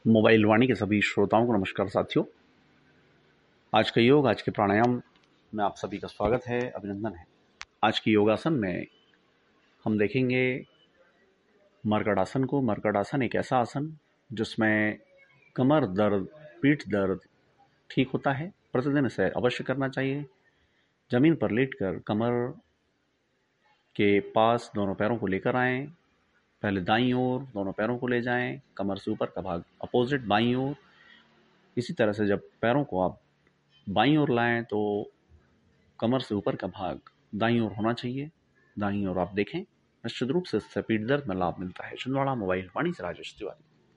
Mobile वाणी के सभी श्रोताओं को नमस्कार साथियों। आज का योग, आज के प्राणायाम में आप सभी का स्वागत है, अभिनंदन है। आज की योगासन में हम देखेंगे मर्कटासन को। मर्कटासन एक ऐसा आसन जिसमें कमर दर्द, पीठ दर्द ठीक होता है। प्रतिदिन इसे अवश्य करना चाहिए। जमीन पर लेटकर कमर के पास दोनों पैरों को लेकर आएं। पहले दाईं ओर दोनों पैरों को ले जाएं, कमर से ऊपर का भाग अपोजिट बाईं ओर। इसी तरह से जब पैरों को आप बाईं ओर लाएं तो कमर से ऊपर का भाग दाईं ओर होना चाहिए। दाईं ओर आप देखें, निश्चित रूप से इससे पीठ दर्द में लाभ मिलता है। छिंदवाड़ा मोबाइल वाणी से राजेश तिवारी।